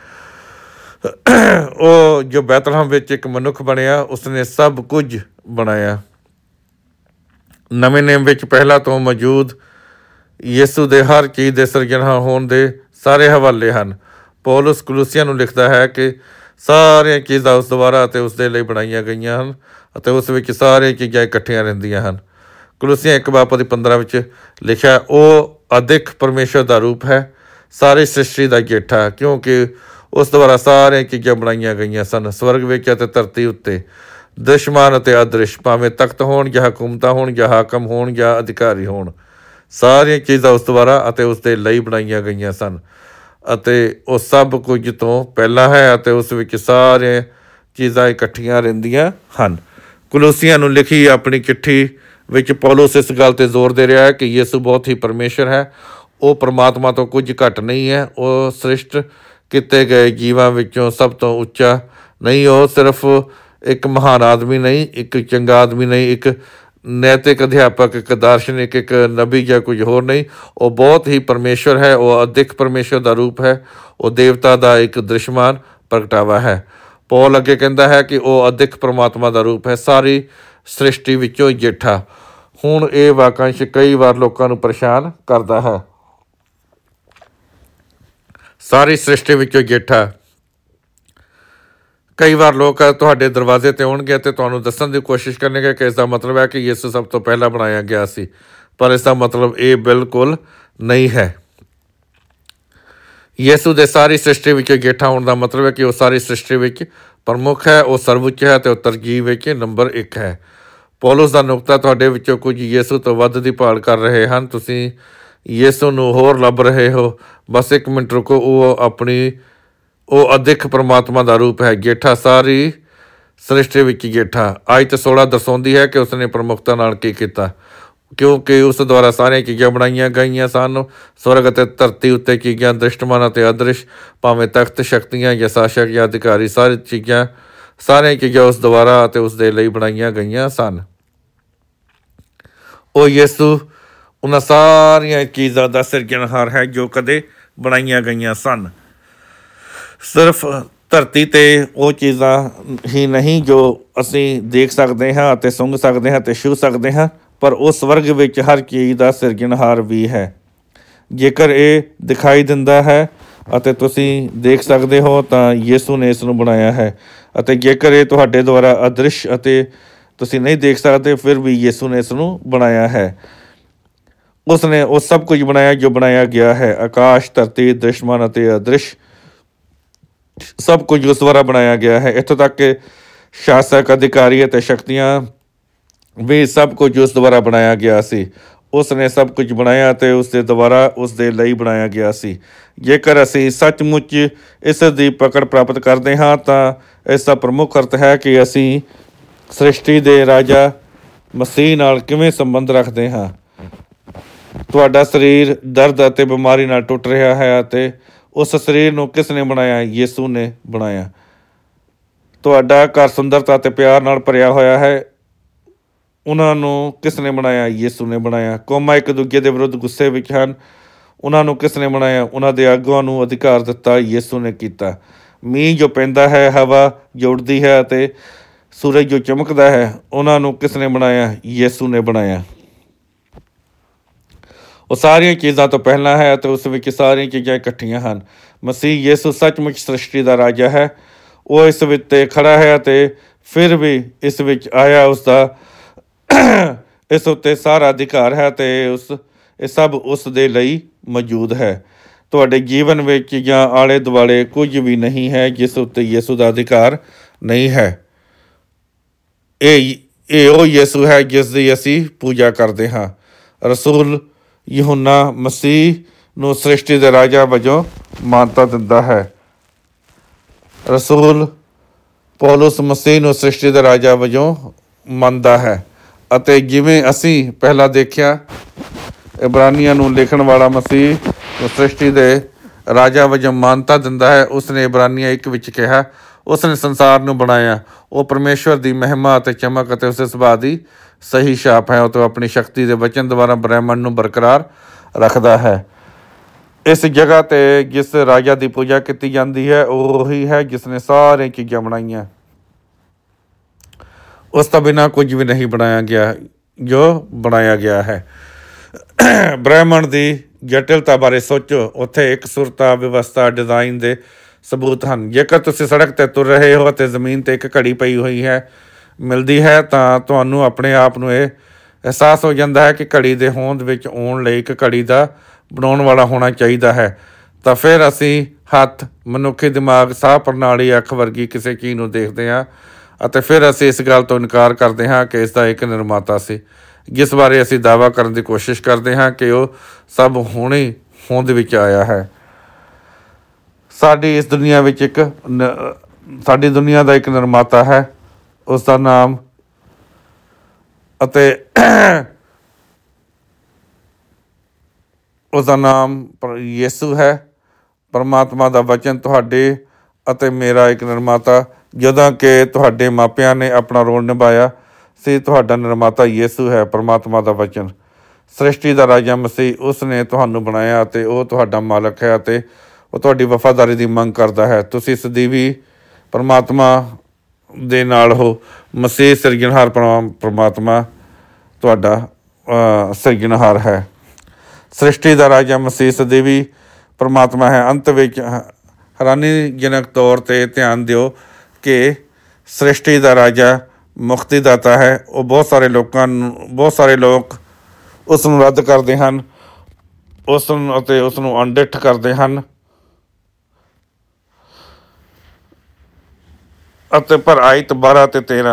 ਉਹ ਜੋ ਬੈਤਲਹਮ ਵਿੱਚ ਇੱਕ ਮਨੁੱਖ ਬਣਿਆ, ਉਸਨੇ ਸਭ ਕੁਝ ਬਣਾਇਆ। ਨਵੇਂ ਨੇਮ ਵਿੱਚ ਪਹਿਲਾਂ ਤੋਂ ਮੌਜੂਦ ਯਿਸੂ ਦੇ ਹਰ ਚੀਜ਼ ਦੇ ਸਿਰਜਣਹਾਰ ਹੋਣ ਦੇ ਸਾਰੇ ਹਵਾਲੇ ਹਨ। ਪੌਲੁਸ ਕੁਲੂਸੀਆਂ ਨੂੰ ਲਿਖਦਾ ਹੈ ਕਿ ਸਾਰੀਆਂ ਚੀਜ਼ਾਂ ਉਸ ਦੁਆਰਾ ਅਤੇ ਉਸ ਦੇ ਲਈ ਬਣਾਈਆਂ ਗਈਆਂ ਹਨ ਅਤੇ ਉਸ ਵਿੱਚ ਸਾਰੀਆਂ ਚੀਜ਼ਾਂ ਇਕੱਠੀਆਂ ਰਹਿੰਦੀਆਂ ਹਨ। ਕੁਲੂਸੀਆਂ ਇੱਕ ਬਾਪ ਦੀ ਪੰਦਰਾਂ ਵਿੱਚ ਲਿਖਿਆ, ਉਹ ਅਦਿੱਖ ਪਰਮੇਸ਼ਵਰ ਦਾ ਰੂਪ ਹੈ, ਸਾਰੀ ਸ੍ਰਿਸ਼ਟੀ ਦਾ ਜੇਠਾ, ਕਿਉਂਕਿ ਉਸ ਦੁਆਰਾ ਸਾਰੀਆਂ ਚੀਜ਼ਾਂ ਬਣਾਈਆਂ ਗਈਆਂ ਸਨ, ਸਵਰਗ ਵਿੱਚ ਅਤੇ ਧਰਤੀ ਉੱਤੇ, ਦ੍ਰਿਸ਼ਮਾਨ ਅਤੇ ਅਦ੍ਰਿਸ਼, ਭਾਵੇਂ ਤਖਤ ਹੋਣ ਜਾਂ ਹਕੂਮਤਾਂ ਹੋਣ ਜਾਂ ਹਾਕਮ ਹੋਣ ਜਾਂ ਅਧਿਕਾਰੀ ਹੋਣ। ਸਾਰੀਆਂ ਚੀਜ਼ਾਂ ਉਸ ਦੁਆਰਾ ਅਤੇ ਉਸ ਦੇ ਲਈ ਬਣਾਈਆਂ ਗਈਆਂ ਸਨ ਅਤੇ ਉਹ ਸਭ ਕੁਝ ਤੋਂ ਪਹਿਲਾਂ ਹੈ ਅਤੇ ਉਸ ਵਿੱਚ ਸਾਰੀਆਂ ਚੀਜ਼ਾਂ ਇਕੱਠੀਆਂ ਰਹਿੰਦੀਆਂ ਹਨ। ਕੁਲੂਸੀਆਂ ਨੂੰ ਲਿਖੀ ਆਪਣੀ ਚਿੱਠੀ ਵਿੱਚ ਪੌਲੁਸ ਇਸ ਗੱਲ 'ਤੇ ਜ਼ੋਰ ਦੇ ਰਿਹਾ ਹੈ ਕਿ ਯਿਸੂ ਬਹੁਤ ਹੀ ਪਰਮੇਸ਼ਰ ਹੈ। ਉਹ ਪਰਮਾਤਮਾ ਤੋਂ ਕੁਝ ਘੱਟ ਨਹੀਂ ਹੈ। ਉਹ ਸ੍ਰਿਸ਼ਟ ਕੀਤੇ ਗਏ ਜੀਵਾਂ ਵਿੱਚੋਂ ਸਭ ਤੋਂ ਉੱਚਾ ਨਹੀਂ। ਉਹ ਸਿਰਫ ਇੱਕ ਮਹਾਨ ਆਦਮੀ ਨਹੀਂ, ਇੱਕ ਚੰਗਾ ਆਦਮੀ ਨਹੀਂ, ਇੱਕ ਨੈਤਿਕ ਅਧਿਆਪਕ, ਇੱਕ ਦਾਰਸ਼ਨਿਕ, ਇੱਕ ਨਬੀ ਜਾਂ ਕੁਝ ਹੋਰ ਨਹੀਂ। ਉਹ ਬਹੁਤ ਹੀ ਪਰਮੇਸ਼ਵਰ ਹੈ। ਉਹ ਅਦਿੱਖ ਪਰਮੇਸ਼ਵਰ ਦਾ ਰੂਪ ਹੈ। ਉਹ ਦੇਵਤਾ ਦਾ ਇੱਕ ਦ੍ਰਿਸ਼ਮਾਨ ਪ੍ਰਗਟਾਵਾ ਹੈ। ਪੌਲ ਅੱਗੇ ਕਹਿੰਦਾ ਹੈ ਕਿ ਉਹ ਅਦਿੱਖ ਪਰਮਾਤਮਾ ਦਾ ਰੂਪ ਹੈ, ਸਾਰੀ ਸ੍ਰਿਸ਼ਟੀ ਵਿੱਚੋਂ ਜੇਠਾ। ਹੁਣ ਇਹ ਵਾਕਾਂਸ਼ ਕਈ ਵਾਰ ਲੋਕਾਂ ਨੂੰ ਪਰੇਸ਼ਾਨ ਕਰਦਾ ਹੈ। ਸਾਰੀ ਸ੍ਰਿਸ਼ਟੀ ਵਿੱਚੋਂ ਜੇਠਾ। ਕਈ ਵਾਰ ਲੋਕ ਤੁਹਾਡੇ ਦਰਵਾਜ਼ੇ 'ਤੇ ਆਉਣਗੇ ਅਤੇ ਤੁਹਾਨੂੰ ਦੱਸਣ ਦੀ ਕੋਸ਼ਿਸ਼ ਕਰਨਗੇ ਕਿ ਇਸ ਦਾ ਮਤਲਬ ਹੈ ਕਿ ਯਿਸੂ ਸਭ ਤੋਂ ਪਹਿਲਾਂ ਬਣਾਇਆ ਗਿਆ ਸੀ, ਪਰ ਇਸ ਦਾ ਮਤਲਬ ਇਹ ਬਿਲਕੁਲ ਨਹੀਂ ਹੈ। ਯਿਸੂ ਦੇ ਸਾਰੀ ਸ੍ਰਿਸ਼ਟੀ ਵਿੱਚ ਜੇਠਾ ਹੋਣ ਦਾ ਮਤਲਬ ਹੈ ਕਿ ਉਹ ਸਾਰੀ ਸ੍ਰਿਸ਼ਟੀ ਵਿੱਚ ਪ੍ਰਮੁੱਖ ਹੈ, ਉਹ ਸਰਵਉੱਚ ਹੈ ਅਤੇ ਉਹ ਤਰਜੀਹ ਵਿੱਚ ਨੰਬਰ ਇੱਕ ਹੈ। ਪੌਲੁਸ ਦਾ ਨੁਕਤਾ ਤੁਹਾਡੇ ਵਿੱਚੋਂ ਕੁਝ ਯਿਸੂ ਤੋਂ ਵੱਧ ਦੀ ਭਾਲ ਕਰ ਰਹੇ ਹਨ। ਤੁਸੀਂ ਯਿਸੂ ਨੂੰ ਹੋਰ ਲੱਭ ਰਹੇ ਹੋ। ਬਸ ਇੱਕ ਮਿੰਟ ਰੁਕੋ। ਉਹ ਆਪਣੀ ਉਹ ਅਦਿੱਖ ਪਰਮਾਤਮਾ ਦਾ ਰੂਪ ਹੈ, ਜੇਠਾ, ਸਾਰੀ ਸ੍ਰਿਸ਼ਟੀ ਵਿੱਚ ਜੇਠਾ। ਆਇਤ ਸੋਲਾਂ ਦਰਸਾਉਂਦੀ ਹੈ ਕਿ ਉਸਨੇ ਪ੍ਰਮੁੱਖਤਾ ਨਾਲ ਕੀ ਕੀਤਾ, ਕਿਉਂਕਿ ਉਸ ਦੁਆਰਾ ਸਾਰੀਆਂ ਚੀਜ਼ਾਂ ਬਣਾਈਆਂ ਗਈਆਂ ਸਨ। ਸਵਰਗ ਅਤੇ ਧਰਤੀ ਉੱਤੇ ਚੀਜ਼ਾਂ, ਦ੍ਰਿਸ਼ਟਮਾਨ ਅਤੇ ਅਦ੍ਰਿਸ਼, ਭਾਵੇਂ ਤਖਤ, ਸ਼ਕਤੀਆਂ ਜਾਂ ਸ਼ਾਸਕ ਜਾਂ ਅਧਿਕਾਰੀ, ਸਾਰੀ ਚੀਜ਼ਾਂ ਸਾਰੀਆਂ ਚੀਜ਼ਾਂ ਉਸ ਦੁਆਰਾ ਅਤੇ ਉਸ ਦੇ ਲਈ ਬਣਾਈਆਂ ਗਈਆਂ ਸਨ। ਉਹ ਯਿਸੂ ਉਹਨਾਂ ਸਾਰੀਆਂ ਚੀਜ਼ਾਂ ਦਾ ਸਿਰਜਣਹਾਰ ਹੈ ਜੋ ਕਦੇ ਬਣਾਈਆਂ ਗਈਆਂ ਸਨ। ਸਿਰਫ ਧਰਤੀ 'ਤੇ ਉਹ ਚੀਜ਼ਾਂ ਹੀ ਨਹੀਂ ਜੋ ਅਸੀਂ ਦੇਖ ਸਕਦੇ ਹਾਂ ਅਤੇ ਸੁੰਘ ਸਕਦੇ ਹਾਂ ਅਤੇ ਛੂਹ ਸਕਦੇ ਹਾਂ, ਪਰ ਉਹ ਸਵਰਗ ਵਿੱਚ ਹਰ ਚੀਜ਼ ਦਾ ਸਿਰਜਣਹਾਰ ਵੀ ਹੈ। ਜੇਕਰ ਇਹ ਦਿਖਾਈ ਦਿੰਦਾ ਹੈ ਅਤੇ ਤੁਸੀਂ ਦੇਖ ਸਕਦੇ ਹੋ ਤਾਂ ਯਿਸੂ ਨੇ ਇਸ ਨੂੰ ਬਣਾਇਆ ਹੈ। ਅਤੇ ਜੇਕਰ ਇਹ ਤੁਹਾਡੇ ਦੁਆਰਾ ਅਦ੍ਰਿਸ਼ ਅਤੇ ਤੁਸੀਂ ਨਹੀਂ ਦੇਖ ਸਕਦੇ, ਫਿਰ ਵੀ ਯਿਸੂ ਨੇ ਇਸ ਨੂੰ ਬਣਾਇਆ ਹੈ। ਉਸ ਨੇ ਉਹ ਸਭ ਕੁਝ ਬਣਾਇਆ ਜੋ ਬਣਾਇਆ ਗਿਆ ਹੈ। ਆਕਾਸ਼, ਧਰਤੀ, ਦ੍ਰਿਸ਼ਮਾਨ ਅਤੇ ਅਦ੍ਰਿਸ਼ ਸਭ ਕੁਝ ਉਸ ਦੁਆਰਾ ਬਣਾਇਆ ਗਿਆ ਹੈ। ਇੱਥੋਂ ਤੱਕ ਕਿ ਸ਼ਾਸਕ, ਅਧਿਕਾਰੀ ਅਤੇ ਸ਼ਕਤੀਆਂ ਵੀ ਸਭ ਕੁਝ ਉਸ ਦੁਆਰਾ ਬਣਾਇਆ ਗਿਆ ਸੀ। ਉਸ ਨੇ ਸਭ ਕੁਝ ਬਣਾਇਆ ਅਤੇ ਉਸ ਦੇ ਦੁਆਰਾ ਉਸ ਦੇ ਲਈ ਬਣਾਇਆ ਗਿਆ ਸੀ। ਜੇਕਰ ਅਸੀਂ ਸੱਚਮੁੱਚ ਇਸ ਦੀ ਪਕੜ ਪ੍ਰਾਪਤ ਕਰਦੇ ਹਾਂ ਤਾਂ ਇਸ ਦਾ ਪ੍ਰਮੁੱਖ ਅਰਥ ਹੈ ਕਿ ਅਸੀਂ ਸ੍ਰਿਸ਼ਟੀ ਦੇ ਰਾਜਾ ਮਸੀਹ ਨਾਲ ਕਿਵੇਂ ਸੰਬੰਧ ਰੱਖਦੇ ਹਾਂ। ਤੁਹਾਡਾ ਸਰੀਰ ਦਰਦ ਅਤੇ ਬਿਮਾਰੀ ਨਾਲ ਟੁੱਟ ਰਿਹਾ ਹੈ ਅਤੇ ਉਸ ਸਰੀਰ ਨੂੰ ਕਿਸ ਨੇ ਬਣਾਇਆ? ਯਿਸੂ ਨੇ ਬਣਾਇਆ। ਤੁਹਾਡਾ ਘਰ ਸੁੰਦਰਤਾ ਅਤੇ ਪਿਆਰ ਨਾਲ ਭਰਿਆ ਹੋਇਆ ਹੈ। ਉਹਨਾਂ ਨੂੰ ਕਿਸ ਨੇ ਬਣਾਇਆ? ਯਿਸੂ ਨੇ ਬਣਾਇਆ। ਕੌਮਾਂ ਇੱਕ ਦੂਜੇ ਦੇ ਵਿਰੁੱਧ ਗੁੱਸੇ ਵਿੱਚ ਹਨ। ਉਹਨਾਂ ਨੂੰ ਕਿਸ ਨੇ ਬਣਾਇਆ? ਉਹਨਾਂ ਦੇ ਆਗੂਆਂ ਨੂੰ ਅਧਿਕਾਰ ਦਿੱਤਾ, ਯਿਸੂ ਨੇ ਕੀਤਾ। ਮੀਂਹ ਜੋ ਪੈਂਦਾ ਹੈ, ਹਵਾ ਜੋ ਉੱਡਦੀ ਹੈ ਅਤੇ ਸੂਰਜ ਜੋ ਚਮਕਦਾ ਹੈ, ਉਹਨਾਂ ਨੂੰ ਕਿਸ ਨੇ ਬਣਾਇਆ? ਯਿਸੂ ਨੇ ਬਣਾਇਆ। ਉਹ ਸਾਰੀਆਂ ਚੀਜ਼ਾਂ ਤੋਂ ਪਹਿਲਾਂ ਹੈ ਅਤੇ ਉਸ ਵਿੱਚ ਸਾਰੀਆਂ ਚੀਜ਼ਾਂ ਇਕੱਠੀਆਂ ਹਨ। ਮਸੀਹ ਯਿਸੂ ਸੱਚਮੁੱਚ ਸ੍ਰਿਸ਼ਟੀ ਦਾ ਰਾਜਾ ਹੈ। ਉਹ ਇਸ ਵਿੱਚ 'ਤੇ ਖੜ੍ਹਾ ਹੈ ਅਤੇ ਫਿਰ ਵੀ ਇਸ ਵਿੱਚ ਆਇਆ। ਉਸ ਦਾ ਇਸ ਉੱਤੇ ਸਾਰਾ ਅਧਿਕਾਰ ਹੈ ਅਤੇ ਉਸ ਇਹ ਸਭ ਉਸ ਦੇ ਲਈ ਮੌਜੂਦ ਹੈ। ਤੁਹਾਡੇ ਜੀਵਨ ਵਿੱਚ ਜਾਂ ਆਲੇ ਦੁਆਲੇ ਕੁਝ ਵੀ ਨਹੀਂ ਹੈ ਜਿਸ ਉੱਤੇ ਯਿਸੂ ਦਾ ਅਧਿਕਾਰ ਨਹੀਂ ਹੈ। ਇਹ ਇਹ ਉਹ ਯਿਸੂ ਹੈ ਜਿਸ ਦੀ ਅਸੀਂ ਪੂਜਾ ਕਰਦੇ ਹਾਂ। ਰਸੂਲ ਯਹੂਨਾ ਮਸੀਹ ਨੂੰ ਸ੍ਰਿਸ਼ਟੀ ਦੇ ਰਾਜਾ ਵਜੋਂ ਮਾਨਤਾ ਦਿੰਦਾ ਹੈ। ਰਸੂਲ ਪੌਲੁਸ ਮਸੀਹ ਨੂੰ ਸ੍ਰਿਸ਼ਟੀ ਦੇ ਰਾਜਾ ਵਜੋਂ ਮੰਨਦਾ ਹੈ ਅਤੇ ਜਿਵੇਂ ਅਸੀਂ ਪਹਿਲਾਂ ਦੇਖਿਆ, ਇਬਰਾਨੀਆਂ ਨੂੰ ਲਿਖਣ ਵਾਲਾ ਮਸੀਹ ਨੂੰ ਸ੍ਰਿਸ਼ਟੀ ਦੇ ਰਾਜਾ ਵਜੋਂ ਮਾਨਤਾ ਦਿੰਦਾ ਹੈ। ਉਸਨੇ ਇਬਰਾਨੀਆਂ ਇੱਕ ਵਿੱਚ ਕਿਹਾ, ਉਸਨੇ ਸੰਸਾਰ ਨੂੰ ਬਣਾਇਆ। ਉਹ ਪਰਮੇਸ਼ਵਰ ਦੀ ਮਹਿਮਾ ਅਤੇ ਚਮਕ ਅਤੇ ਉਸਦੇ ਸੁਭਾਅ ਦੀ ਸਹੀ ਛਾਪ ਹੈ। ਉਹ ਤੋਂ ਆਪਣੀ ਸ਼ਕਤੀ ਦੇ ਵਚਨ ਦੁਆਰਾ ਬ੍ਰਹਿਮੰਡ ਨੂੰ ਬਰਕਰਾਰ ਰੱਖਦਾ ਹੈ। ਇਸ ਜਗ੍ਹਾ 'ਤੇ ਜਿਸ ਰਾਜਾ ਦੀ ਪੂਜਾ ਕੀਤੀ ਜਾਂਦੀ ਹੈ ਉਹ ਉਹੀ ਹੈ ਜਿਸ ਨੇ ਸਾਰੀਆਂ ਚੀਜ਼ਾਂ ਬਣਾਈਆਂ। ਉਸ ਤੋਂ ਬਿਨਾਂ ਕੁਝ ਵੀ ਨਹੀਂ ਬਣਾਇਆ ਗਿਆ ਜੋ ਬਣਾਇਆ ਗਿਆ ਹੈ। ਬ੍ਰਹਿਮੰਡ ਦੀ ਜਟਿਲਤਾ ਬਾਰੇ ਸੋਚੋ। ਉੱਥੇ ਇੱਕ ਸੁਰਤਾ, ਵਿਵਸਥਾ, ਡਿਜ਼ਾਈਨ ਦੇ ਸਬੂਤ ਹਨ। ਜੇਕਰ ਤੁਸੀਂ ਸੜਕ 'ਤੇ ਤੁਰ ਰਹੇ ਹੋ ਅਤੇ ਜ਼ਮੀਨ 'ਤੇ ਇੱਕ ਘੜੀ ਪਈ ਹੋਈ ਹੈ ਮਿਲਦੀ ਹੈ ਤਾਂ ਤੁਹਾਨੂੰ ਆਪਣੇ ਆਪ ਨੂੰ ਇਹ ਅਹਿਸਾਸ ਹੋ ਜਾਂਦਾ ਹੈ ਕਿ ਘੜੀ ਦੇ ਹੋਂਦ ਵਿੱਚ ਆਉਣ ਲਈ ਇੱਕ ਘੜੀ ਦਾ ਬਣਾਉਣ ਵਾਲਾ ਹੋਣਾ ਚਾਹੀਦਾ ਹੈ। ਤਾਂ ਫਿਰ ਅਸੀਂ ਹੱਥ, ਮਨੁੱਖੀ ਦਿਮਾਗ, ਸਾਹ ਪ੍ਰਣਾਲੀ, ਅੱਖ ਵਰਗੀ ਕਿਸੇ ਚੀਜ਼ ਨੂੰ ਦੇਖਦੇ ਹਾਂ ਅਤੇ ਫਿਰ ਅਸੀਂ ਇਸ ਗੱਲ ਤੋਂ ਇਨਕਾਰ ਕਰਦੇ ਹਾਂ ਕਿ ਇਸ ਦਾ ਇੱਕ ਨਿਰਮਾਤਾ ਸੀ, ਜਿਸ ਬਾਰੇ ਅਸੀਂ ਦਾਅਵਾ ਕਰਨ ਦੀ ਕੋਸ਼ਿਸ਼ ਕਰਦੇ ਹਾਂ ਕਿ ਉਹ ਸਭ ਹੁਣੇ ਹੋਂਦ ਵਿੱਚ ਆਇਆ ਹੈ। ਸਾਡੀ ਇਸ ਦੁਨੀਆ ਵਿੱਚ ਇੱਕ ਸਾਡੀ ਦੁਨੀਆ ਦਾ ਇੱਕ ਨਿਰਮਾਤਾ ਹੈ, ਉਸ ਦਾ ਨਾਮ ਅਤੇ ਉਸ ਦਾ ਨਾਮ ਯਿਸੂ ਹੈ। ਪਰਮਾਤਮਾ ਦਾ ਵਚਨ ਤੁਹਾਡੇ ਅਤੇ ਮੇਰਾ ਇੱਕ ਨਿਰਮਾਤਾ, ਜਦੋਂ ਕਿ ਤੁਹਾਡੇ ਮਾਪਿਆਂ ਨੇ ਆਪਣਾ ਰੋਲ ਨਿਭਾਇਆ ਸੀ। ਤੁਹਾਡਾ ਨਿਰਮਾਤਾ ਯਿਸੂ ਹੈ। ਪਰਮਾਤਮਾ ਦਾ ਵਚਨ, ਸ੍ਰਿਸ਼ਟੀ ਦਾ ਰਾਜਾ ਮਸੀਹ, ਉਸ ਨੇ ਤੁਹਾਨੂੰ ਬਣਾਇਆ ਅਤੇ ਉਹ ਤੁਹਾਡਾ ਮਾਲਕ ਹੈ ਅਤੇ ਉਹ ਤੁਹਾਡੀ ਵਫਾਦਾਰੀ ਦੀ ਮੰਗ ਕਰਦਾ ਹੈ। ਤੁਸੀਂ ਸਦੀਵੀ ਪਰਮਾਤਮਾ ਦੇ ਨਾਲ ਹੋ। ਮਸੀਹ ਸਿਰਜਣਹਾਰ ਪਰਮਾਤਮਾ ਤੁਹਾਡਾ ਸਿਰਜਣਹਾਰ ਹੈ। ਸ੍ਰਿਸ਼ਟੀ ਦਾ ਰਾਜਾ ਮਸੀਹ ਸਦੀਵੀ ਪਰਮਾਤਮਾ ਹੈ। ਅੰਤ ਵਿੱਚ ਹੈਰਾਨੀਜਨਕ ਤੌਰ 'ਤੇ ਧਿਆਨ ਦਿਓ ਕਿ ਸ੍ਰਿਸ਼ਟੀ ਦਾ ਰਾਜਾ ਮੁਕਤੀਦਾਤਾ ਹੈ। ਉਹ ਬਹੁਤ ਸਾਰੇ ਲੋਕਾਂ ਨੂੰ ਬਹੁਤ ਸਾਰੇ ਲੋਕ ਉਸ ਨੂੰ ਰੱਦ ਕਰਦੇ ਹਨ, ਉਸ ਨੂੰ ਅਤੇ ਉਸ ਨੂੰ ਅਣਡਿੱਠ ਕਰਦੇ ਹਨ ਅਤੇ ਪਰ ਆਇਤ ਬਾਰਾਂ ਅਤੇ ਤੇਰਾਂ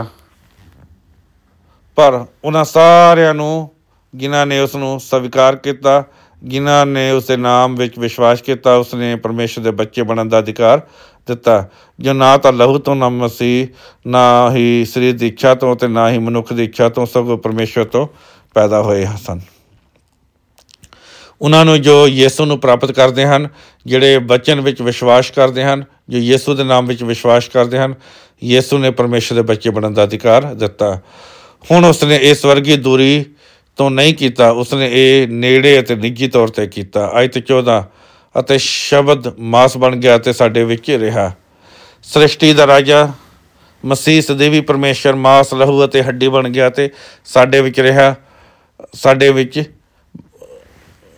ਪਰ ਉਹਨਾਂ ਸਾਰਿਆਂ ਨੂੰ ਜਿਨ੍ਹਾਂ ਨੇ ਉਸ ਨੂੰ ਸਵੀਕਾਰ ਕੀਤਾ, ਜਿਨ੍ਹਾਂ ਨੇ ਉਸ ਦੇ ਨਾਮ ਵਿੱਚ ਵਿਸ਼ਵਾਸ ਕੀਤਾ, ਉਸ ਨੇ ਪਰਮੇਸ਼ਰ ਦੇ ਬੱਚੇ ਬਣਨ ਦਾ ਅਧਿਕਾਰ ਦਿੱਤਾ, ਜੋ ਨਾ ਤਾਂ ਲਹੂ ਤੋਂ, ਨਾ ਮਸੀਹ, ਨਾ ਹੀ ਸਰੀਰ ਦੀ ਇੱਛਾ ਤੋਂ ਅਤੇ ਨਾ ਹੀ ਮਨੁੱਖ ਦੀ ਇੱਛਾ ਤੋਂ, ਸਗੋਂ ਪਰਮੇਸ਼ਰ ਤੋਂ ਪੈਦਾ ਹੋਏ ਸਨ। ਉਹਨਾਂ ਨੂੰ ਜੋ ਯਿਸੂ ਨੂੰ ਪ੍ਰਾਪਤ ਕਰਦੇ ਹਨ, ਜਿਹੜੇ ਵਚਨ ਵਿੱਚ ਵਿਸ਼ਵਾਸ ਕਰਦੇ ਹਨ, ਜੋ ਯਿਸੂ ਦੇ ਨਾਮ ਵਿੱਚ ਵਿਸ਼ਵਾਸ ਕਰਦੇ ਹਨ, ਯਿਸੂ ਨੇ ਪਰਮੇਸ਼ਰ ਦੇ ਬੱਚੇ ਬਣਨ ਦਾ ਅਧਿਕਾਰ ਦਿੱਤਾ। ਹੁਣ ਉਸਨੇ ਇਹ ਸਵਰਗੀ ਦੂਰੀ ਤੋਂ ਨਹੀਂ ਕੀਤਾ, ਉਸਨੇ ਇਹ ਨੇੜੇ ਅਤੇ ਨਿੱਜੀ ਤੌਰ 'ਤੇ ਕੀਤਾ। ਆਇਤ ਚੌਦਾਂ ਅਤੇ ਸ਼ਬਦ ਮਾਸ ਬਣ ਗਿਆ ਅਤੇ ਸਾਡੇ ਵਿੱਚ ਰਿਹਾ। ਸ੍ਰਿਸ਼ਟੀ ਦਾ ਰਾਜਾ ਮਸੀਹ ਸਦੀਵੀ ਪਰਮੇਸ਼ਰ ਮਾਸ, ਲਹੂ ਅਤੇ ਹੱਡੀ ਬਣ ਗਿਆ ਅਤੇ ਸਾਡੇ ਵਿੱਚ ਰਿਹਾ। ਸਾਡੇ ਵਿੱਚ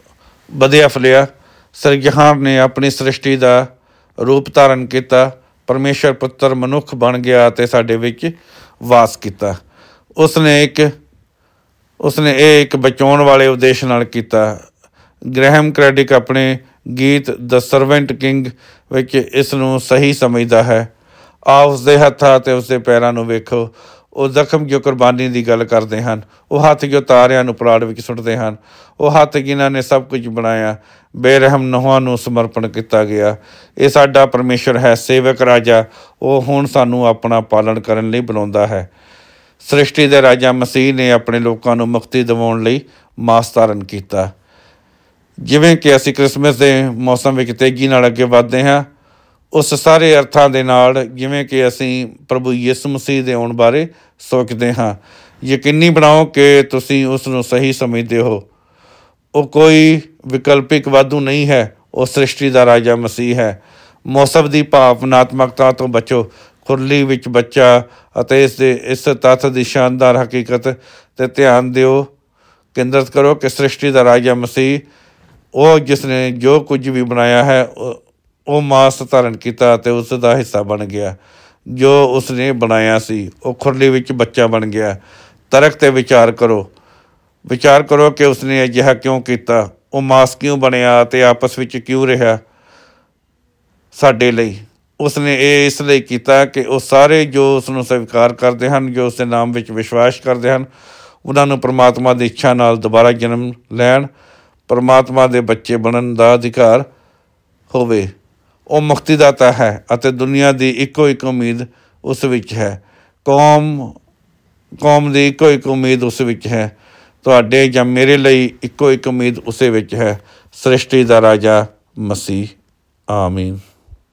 ਵਧਿਆ ਫੁੱਲਿਆ। ਸਿਰਜਣਹਾਰ ਨੇ ਆਪਣੀ ਸ੍ਰਿਸ਼ਟੀ ਦਾ ਰੂਪ ਧਾਰਨ ਕੀਤਾ, ਪਰਮੇਸ਼ਰ ਪੁੱਤਰ ਮਨੁੱਖ ਬਣ ਗਿਆ ਅਤੇ ਸਾਡੇ ਵਿੱਚ ਵਾਸ ਕੀਤਾ। ਉਸਨੇ ਇੱਕ ਉਸਨੇ ਇਹ ਇੱਕ ਬਚਾਉਣ ਵਾਲੇ ਉਦੇਸ਼ ਨਾਲ ਕੀਤਾ। ਗ੍ਰੈਹਮ ਕ੍ਰੈਡਿਕ ਆਪਣੇ ਗੀਤ ਦ ਸਰਵੈਂਟ ਕਿੰਗ ਵਿੱਚ ਇਸ ਨੂੰ ਸਹੀ ਸਮਝਦਾ ਹੈ। ਆ ਉਸਦੇ ਹੱਥਾਂ ਅਤੇ ਉਸਦੇ ਪੈਰਾਂ ਨੂੰ ਵੇਖੋ। ਉਹ ਜ਼ਖਮ ਜੋ ਕੁਰਬਾਨੀ ਦੀ ਗੱਲ ਕਰਦੇ ਹਨ, ਉਹ ਹੱਥ ਜੋ ਤਾਰਿਆਂ ਨੂੰ ਪਲਾੜ ਵਿੱਚ ਸੁੱਟਦੇ ਹਨ, ਉਹ ਹੱਥ ਜਿਨ੍ਹਾਂ ਨੇ ਸਭ ਕੁਝ ਬਣਾਇਆ। ਬੇਰਹਿਮ ਨਹੁੰਆਂ ਨੂੰ ਸਮਰਪਣ ਕੀਤਾ ਗਿਆ। ਇਹ ਸਾਡਾ ਪਰਮੇਸ਼ਰ ਹੈ, ਸੇਵਕ ਰਾਜਾ। ਉਹ ਹੁਣ ਸਾਨੂੰ ਆਪਣਾ ਪਾਲਣ ਕਰਨ ਲਈ ਬੁਲਾਉਂਦਾ ਹੈ। ਸ੍ਰਿਸ਼ਟੀ ਦੇ ਰਾਜਾ ਮਸੀਹ ਨੇ ਆਪਣੇ ਲੋਕਾਂ ਨੂੰ ਮੁਕਤੀ ਦਿਵਾਉਣ ਲਈ ਮਾਸ ਧਾਰਨ ਕੀਤਾ। ਜਿਵੇਂ ਕਿ ਅਸੀਂ ਕ੍ਰਿਸਮਸ ਦੇ ਮੌਸਮ ਵਿੱਚ ਤੇਜ਼ੀ ਨਾਲ ਅੱਗੇ ਵੱਧਦੇ ਹਾਂ, ਉਸ ਸਾਰੇ ਅਰਥਾਂ ਦੇ ਨਾਲ ਜਿਵੇਂ ਕਿ ਅਸੀਂ ਪ੍ਰਭੂ ਯਿਸੂ ਮਸੀਹ ਦੇ ਆਉਣ ਬਾਰੇ ਸੋਚਦੇ ਹਾਂ। ਯਕੀਨੀ ਬਣਾਓ ਕਿ ਤੁਸੀਂ ਉਸ ਨੂੰ ਸਹੀ ਸਮਝਦੇ ਹੋ। ਉਹ ਕੋਈ ਵਿਕਲਪਿਕ ਵਾਧੂ ਨਹੀਂ ਹੈ, ਉਹ ਸ੍ਰਿਸ਼ਟੀ ਦਾ ਰਾਜਾ ਮਸੀਹ ਹੈ। ਮੌਸਮ ਦੀ ਭਾਵਨਾਤਮਕਤਾ ਤੋਂ ਬਚੋ। ਖੁਰਲੀ ਵਿੱਚ ਬੱਚਾ ਅਤੇ ਇਸ ਦੇ ਇਸ ਤੱਥ ਦੀ ਸ਼ਾਨਦਾਰ ਹਕੀਕਤ 'ਤੇ ਧਿਆਨ ਦਿਓ। ਕੇਂਦਰਿਤ ਕਰੋ ਕਿ ਸ੍ਰਿਸ਼ਟੀ ਦਾ ਰਾਜਾ ਮਸੀਹ, ਉਹ ਜਿਸ ਨੇ ਜੋ ਕੁਝ ਵੀ ਬਣਾਇਆ ਹੈ, ਉਹ ਮਾਸ ਧਾਰਨ ਕੀਤਾ ਅਤੇ ਉਸ ਦਾ ਹਿੱਸਾ ਬਣ ਗਿਆ। ਜੋ ਉਸਨੇ ਬਣਾਇਆ ਸੀ, ਉਹ ਖੁਰਲੀ ਵਿੱਚ ਬੱਚਾ ਬਣ ਗਿਆ। ਤਰਕ 'ਤੇ ਵਿਚਾਰ ਕਰੋ। ਵਿਚਾਰ ਕਰੋ ਕਿ ਉਸਨੇ ਅਜਿਹਾ ਕਿਉਂ ਕੀਤਾ। ਉਹ ਮਾਸ ਕਿਉਂ ਬਣਿਆ ਅਤੇ ਆਪਸ ਵਿੱਚ ਕਿਉਂ ਰਿਹਾ ਸਾਡੇ ਲਈ। ਉਸਨੇ ਇਹ ਇਸ ਲਈ ਕੀਤਾ ਕਿ ਉਹ ਸਾਰੇ ਜੋ ਉਸਨੂੰ ਸਵੀਕਾਰ ਕਰਦੇ ਹਨ, ਜੋ ਉਸਦੇ ਨਾਮ ਵਿੱਚ ਵਿਸ਼ਵਾਸ ਕਰਦੇ ਹਨ, ਉਹਨਾਂ ਨੂੰ ਪਰਮਾਤਮਾ ਦੀ ਇੱਛਾ ਨਾਲ ਦੁਬਾਰਾ ਜਨਮ ਲੈਣ, ਪਰਮਾਤਮਾ ਦੇ ਬੱਚੇ ਬਣਨ ਦਾ ਅਧਿਕਾਰ ਹੋਵੇ। ਉਹ ਮੁਕਤੀਦਾਤਾ ਹੈ ਅਤੇ ਦੁਨੀਆ ਦੀ ਇੱਕੋ ਇੱਕ ਉਮੀਦ ਉਸ ਵਿੱਚ ਹੈ। ਕੌਮ ਕੌਮ ਦੀ ਇੱਕੋ ਇੱਕ ਉਮੀਦ ਉਸ ਵਿੱਚ ਹੈ। ਤੁਹਾਡੇ ਜਾਂ ਮੇਰੇ ਲਈ ਇੱਕੋ ਇੱਕ ਉਮੀਦ ਉਸੇ ਵਿੱਚ ਹੈ, ਸ੍ਰਿਸ਼ਟੀ ਦਾ ਰਾਜਾ ਮਸੀਹ। ਆਮੀਨ।